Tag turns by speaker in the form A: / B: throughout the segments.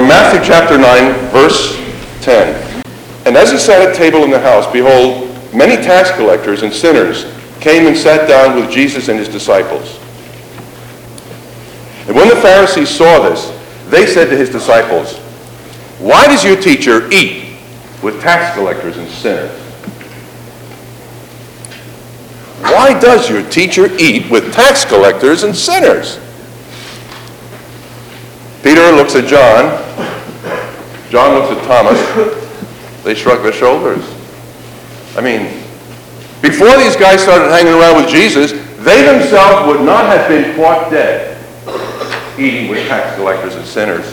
A: From Matthew chapter 9, verse 10. And as he sat at table in the house, behold, many tax collectors and sinners came and sat down with Jesus and his disciples. And when the Pharisees saw this, they said to his disciples, "Why does your teacher eat with tax collectors and sinners?" Why does your teacher eat with tax collectors and sinners? Peter looks at John. John looks at Thomas. They shrug their shoulders. I mean, before these guys started hanging around with Jesus, they themselves would not have been caught dead eating with tax collectors and sinners.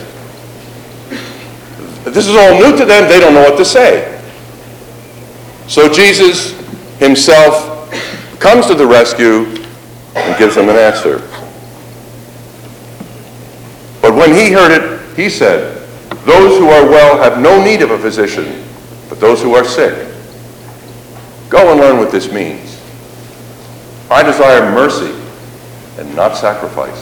A: This is all new to them. They don't know what to say. So Jesus himself comes to the rescue and gives them an answer. But when he heard it, he said, "Those who are well have no need of a physician, but those who are sick. Go and learn what this means. I desire mercy and not sacrifice."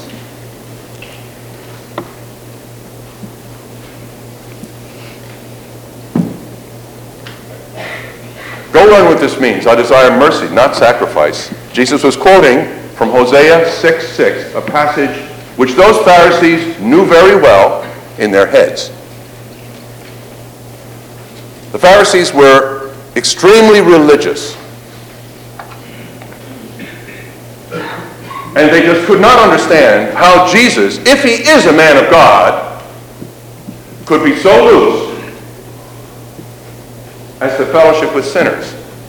A: Go learn what this means. I desire mercy, not sacrifice. Jesus was quoting from Hosea 6:6, a passage which those Pharisees knew very well in their heads. The Pharisees were extremely religious. And they just could not understand how Jesus, if he is a man of God, could be so loose as to fellowship with sinners.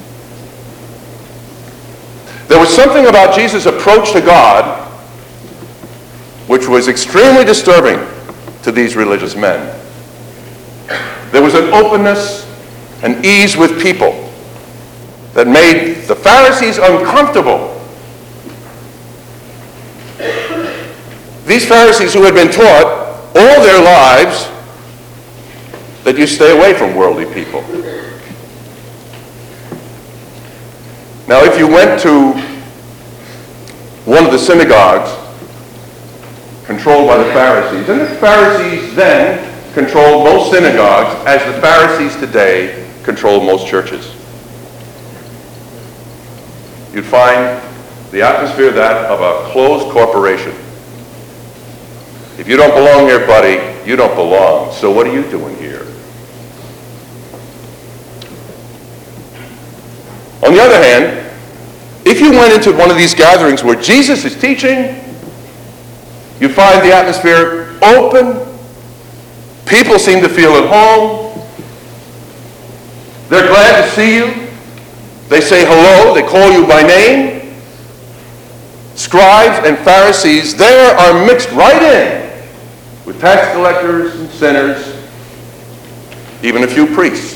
A: There was something about Jesus' approach to God which was extremely disturbing to these religious men. There was an openness and ease with people that made the Pharisees uncomfortable. These Pharisees who had been taught all their lives that you stay away from worldly people. Now, if you went to one of the synagogues controlled by the Pharisees, and the Pharisees then controlled most synagogues as the Pharisees today control most churches, you'd find the atmosphere that of a closed corporation. If you don't belong here, buddy, you don't belong. So what are you doing here? On the other hand, if you went into one of these gatherings where Jesus is teaching, you find the atmosphere open. People seem to feel at home. They're glad to see you. They say hello. They call you by name. Scribes and Pharisees there are mixed right in with tax collectors and sinners, even a few priests.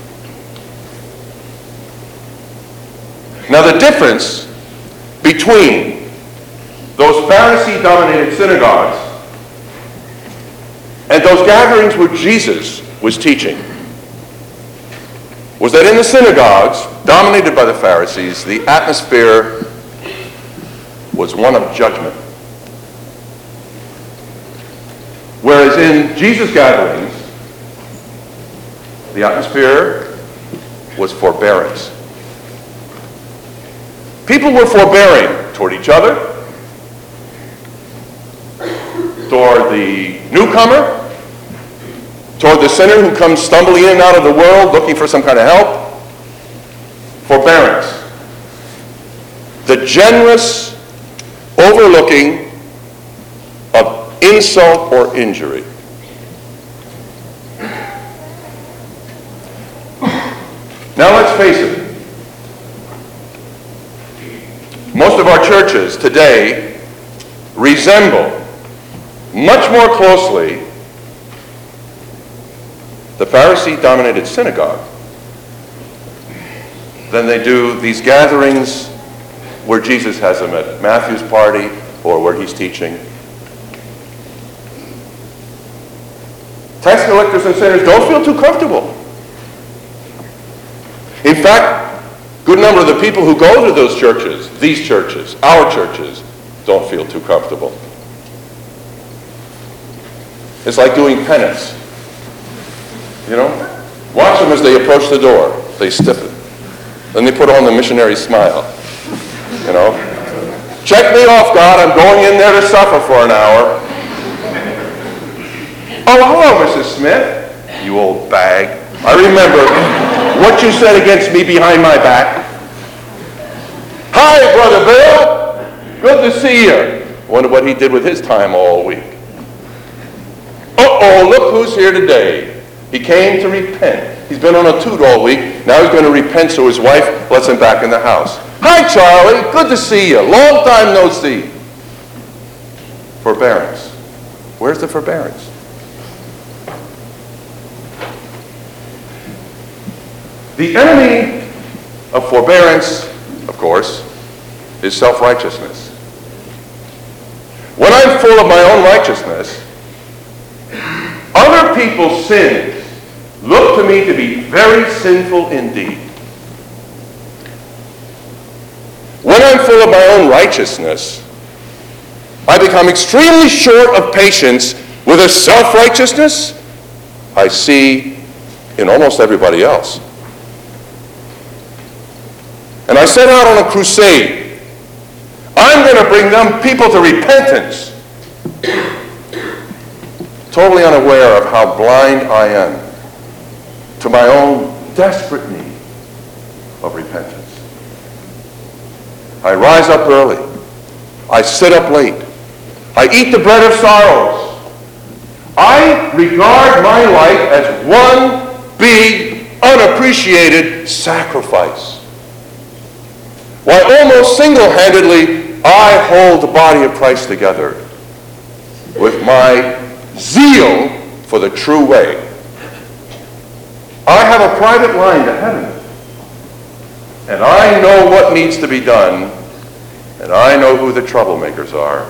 A: Now, the difference between those Pharisee-dominated synagogues and those gatherings where Jesus was teaching was that in the synagogues, dominated by the Pharisees, the atmosphere was one of judgment. Whereas in Jesus' gatherings, the atmosphere was forbearance. People were forbearing toward each other, toward the newcomer, toward the sinner who comes stumbling in and out of the world looking for some kind of help. Forbearance. The generous overlooking of insult or injury. Now let's face it. Most of our churches today resemble much more closely the Pharisee-dominated synagogue than they do these gatherings where Jesus has them at Matthew's party or where he's teaching. Tax collectors and sinners don't feel too comfortable. In fact, a good number of the people who go to those churches, these churches, our churches, don't feel too comfortable. It's like doing penance You know? Watch them as they approach the door. They stiffen. Then they put on the missionary smile. You know? Check me off, God. I'm going in there to suffer for an hour. Oh, hello, Mrs. Smith. You old bag. I remember what you said against me behind my back. Hi, Brother Bill. Good to see you. Wonder what he did with his time all week. Uh-oh, look who's here today. He came to repent. He's been on a toot all week. Now he's going to repent so his wife lets him back in the house. Hi, Charlie. Good to see you. Long time no see. Forbearance. Where's the forbearance? The enemy of forbearance, of course, is self-righteousness. When I'm full of my own righteousness, other people's sins look to me to be very sinful indeed. When I'm full of my own righteousness, I become extremely short of patience with a self-righteousness I see in almost everybody else. And I set out on a crusade. I'm going to bring them people to repentance. Totally unaware of how blind I am to my own desperate need of repentance. I rise up early. I sit up late. I eat the bread of sorrows. I regard my life as one big, unappreciated sacrifice. Why, almost single-handedly, I hold the body of Christ together with my zeal for the true way. I have a private line to heaven, and I know what needs to be done, and I know who the troublemakers are.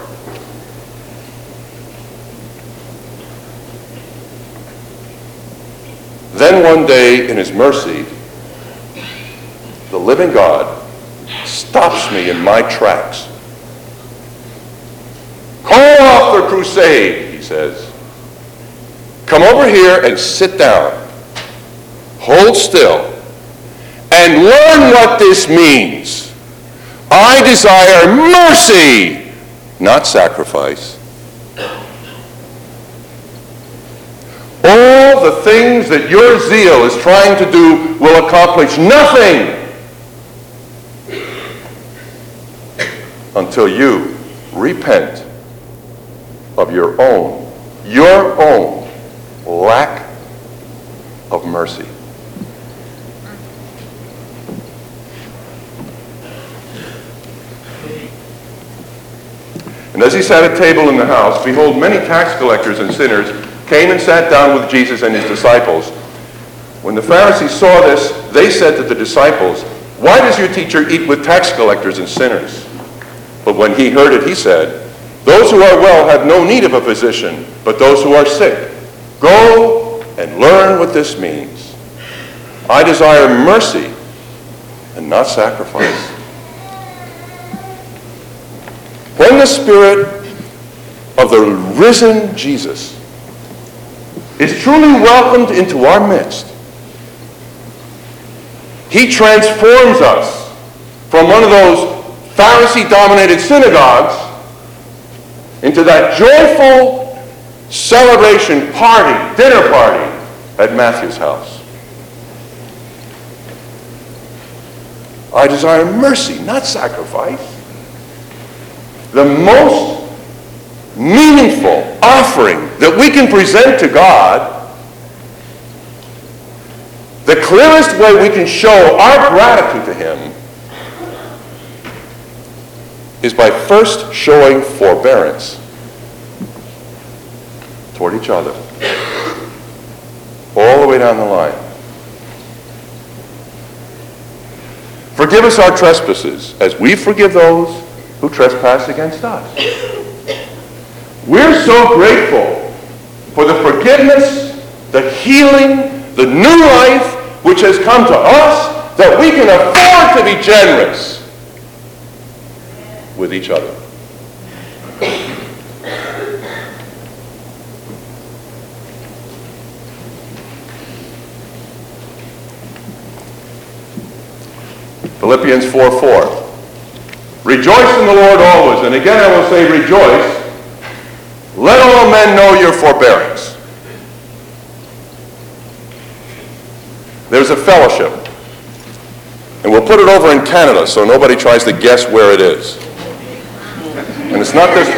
A: Then one day, in his mercy, the living God stops me in my tracks. Call off the crusade, he says. Come over here and sit down. Hold still. And learn what this means. I desire mercy, not sacrifice. All the things that your zeal is trying to do will accomplish nothing until you repent of your own lack of mercy. And as he sat at table in the house, behold, many tax collectors and sinners came and sat down with Jesus and his disciples. When the Pharisees saw this, they said to the disciples, "Why does your teacher eat with tax collectors and sinners?" But when he heard it, he said, "Those who are well have no need of a physician, but those who are sick. Go and learn what this means. I desire mercy and not sacrifice." When the Spirit of the risen Jesus is truly welcomed into our midst, he transforms us from one of those Pharisee-dominated synagogues into that joyful celebration party, dinner party at Matthew's house. I desire mercy, not sacrifice. The most meaningful offering that we can present to God, the clearest way we can show our gratitude to him, is by first showing forbearance toward each other, all the way down the line. Forgive us our trespasses, as we forgive those who trespass against us. We're so grateful for the forgiveness, the healing, the new life which has come to us, that we can afford to be generous with each other. Philippians 4:4. Rejoice in the Lord always, and again I will say rejoice. Let all men know your forbearance. There's a fellowship, and we'll put it over in Canada so nobody tries to guess where it is. And it's not this,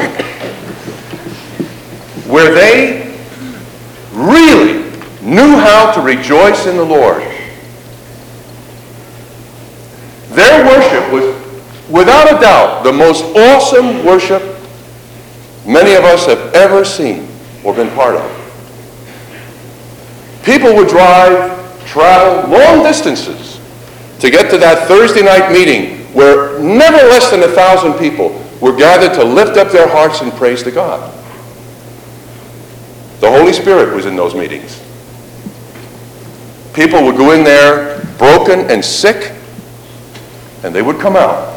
A: where they really knew how to rejoice in the Lord. Their worship was, without a doubt, the most awesome worship many of us have ever seen or been part of. People would travel long distances to get to that Thursday night meeting where never less than 1,000 people were gathered to lift up their hearts in praise to God. The Holy Spirit was in those meetings. People would go in there broken and sick, and they would come out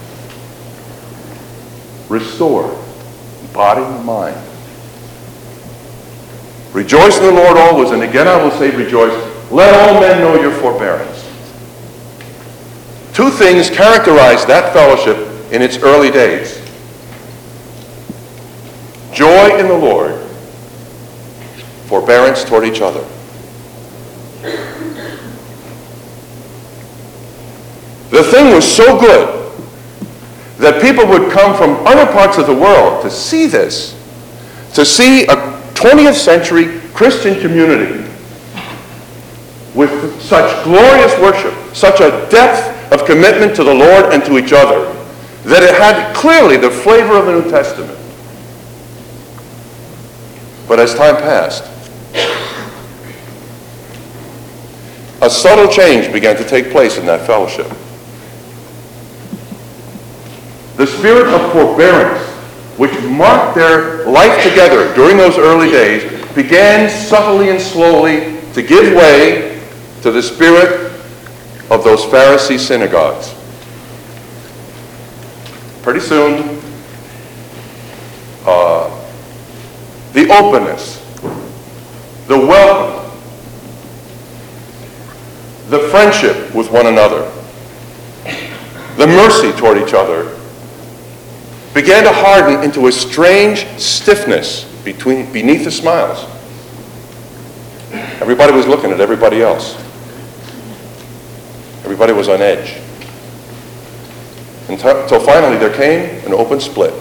A: restored, body and mind. Rejoice in the Lord always, and again I will say rejoice. Let all men know your forbearance. Two things characterized that fellowship in its early days. Joy in the Lord, forbearance toward each other. The thing was so good that people would come from other parts of the world to see this, to see a 20th century Christian community with such glorious worship, such a depth of commitment to the Lord and to each other, that it had clearly the flavor of the New Testament. But as time passed, a subtle change began to take place in that fellowship. The spirit of forbearance, which marked their life together during those early days, began subtly and slowly to give way to the spirit of those Pharisee synagogues. Pretty soon, the openness, the welcome, the friendship with one another, the mercy toward each other, began to harden into a strange stiffness beneath the smiles. Everybody was looking at everybody else. Everybody was on edge. Until finally there came an open split.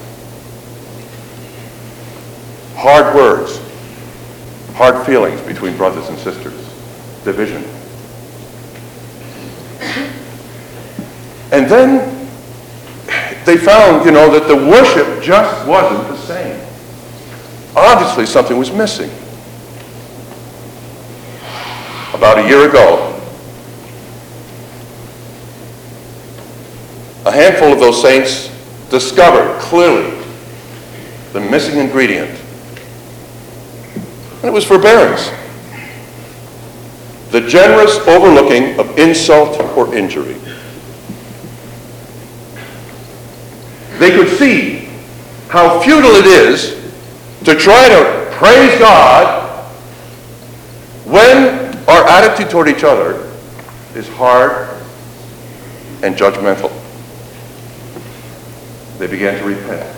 A: Hard words, hard feelings between brothers and sisters, division. And then they found, that the worship just wasn't the same. Obviously, something was missing. About a year ago, a handful of those saints discovered clearly the missing ingredient. And it was forbearance. The generous overlooking of insult or injury. They could see how futile it is to try to praise God when our attitude toward each other is hard and judgmental. They began to repent.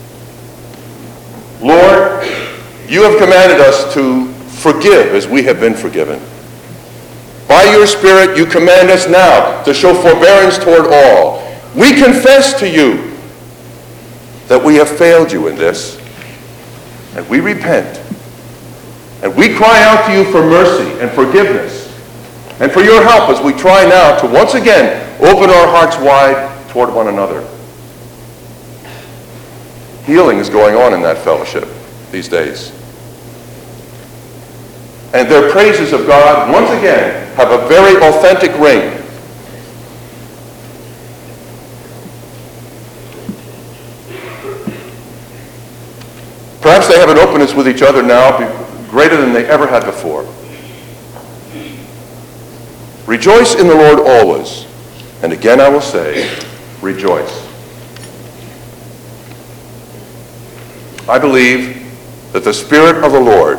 A: Lord, you have commanded us to forgive as we have been forgiven. By your Spirit, you command us now to show forbearance toward all. We confess to you that we have failed you in this, and we repent. And we cry out to you for mercy and forgiveness, and for your help as we try now to once again open our hearts wide toward one another. Healing is going on in that fellowship these days. And their praises of God, once again, have a very authentic ring. Perhaps they have an openness with each other now greater than they ever had before. Rejoice in the Lord always. And again I will say, rejoice. I believe that the Spirit of the Lord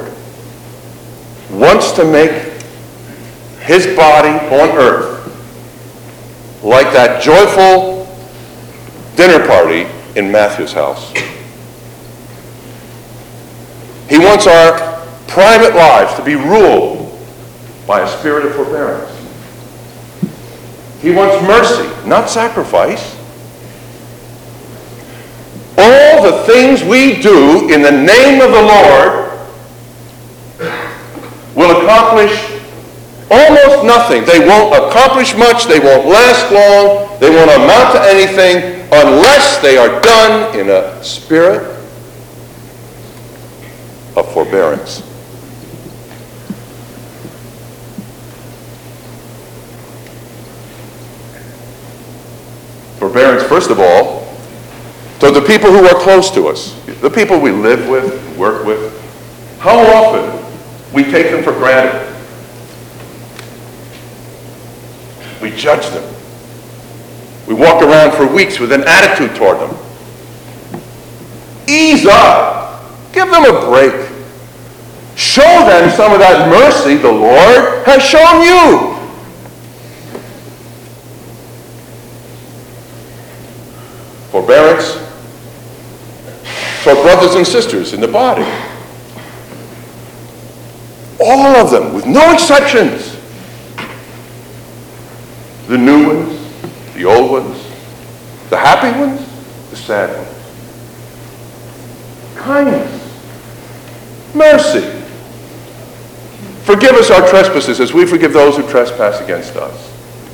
A: wants to make his body on earth like that joyful dinner party in Matthew's house. He wants our private lives to be ruled by a spirit of forbearance. He wants mercy, not sacrifice. All the things we do in the name of the Lord will accomplish almost nothing. They won't accomplish much. They won't last long. They won't amount to anything unless they are done in a spirit of forbearance. Forbearance, first of all, to the people who are close to us, the people we live with, work with. How often we take them for granted. We judge them. We walk around for weeks with an attitude toward them. Ease up. Give them a break. Show them some of that mercy the Lord has shown you. Forbearance toward brothers and sisters in the body. All of them, with no exceptions. The new ones, the old ones, the happy ones, the sad ones. Kindness, mercy. Forgive us our trespasses as we forgive those who trespass against us.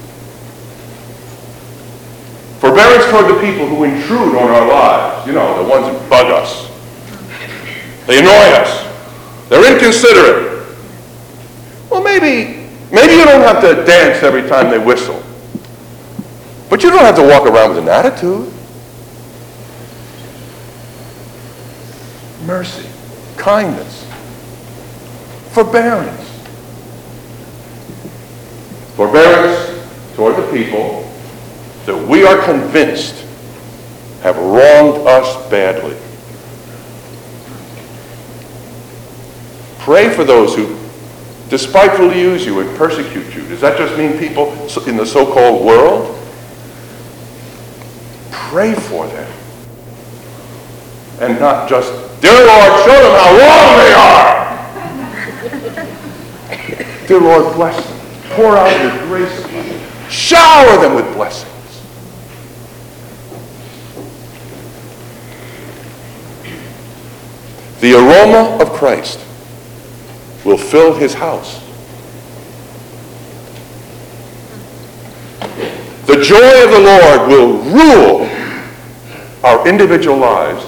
A: Forbearance toward the people who intrude on our lives. You know, the ones who bug us. They annoy us. They're inconsiderate. Well, maybe you don't have to dance every time they whistle. But you don't have to walk around with an attitude. Mercy, kindness, forbearance. Forbearance toward the people that we are convinced have wronged us badly. Pray for those who despitefully use you and persecute you. Does that just mean people in the so-called world? Pray for them. And not just, dear Lord, show them how wrong they are. Dear Lord, bless them. Pour out your grace upon them. Shower them with blessings. The aroma of Christ will fill his house. The joy of the Lord will rule our individual lives.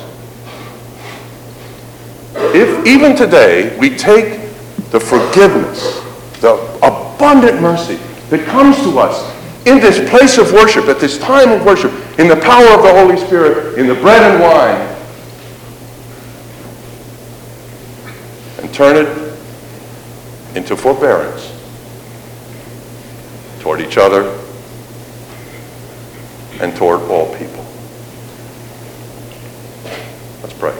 A: If even today we take the forgiveness, the abundant mercy that comes to us in this place of worship, at this time of worship, in the power of the Holy Spirit, in the bread and wine, and turn it into forbearance toward each other and toward all people. Let's pray.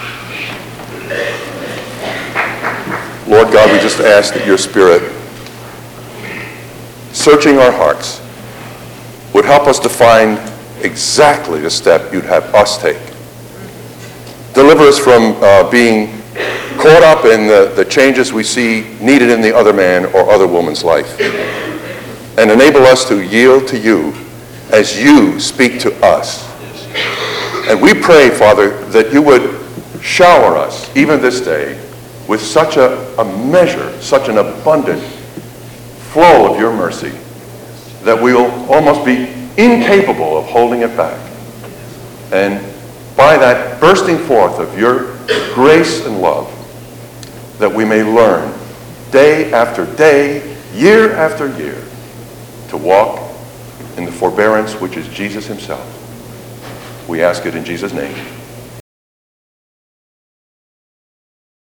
A: Lord God, we just ask that your Spirit, searching our hearts, would help us to find exactly the step you'd have us take. Deliver us from being caught up in the changes we see needed in the other man or other woman's life, and enable us to yield to you as you speak to us. And we pray, Father, that you would shower us, even this day, with such a measure, such an abundant flow of your mercy, that we'll almost be incapable of holding it back. And by that bursting forth of your grace and love, that we may learn day after day, year after year, to walk in the forbearance which is Jesus himself. We ask it in Jesus' name.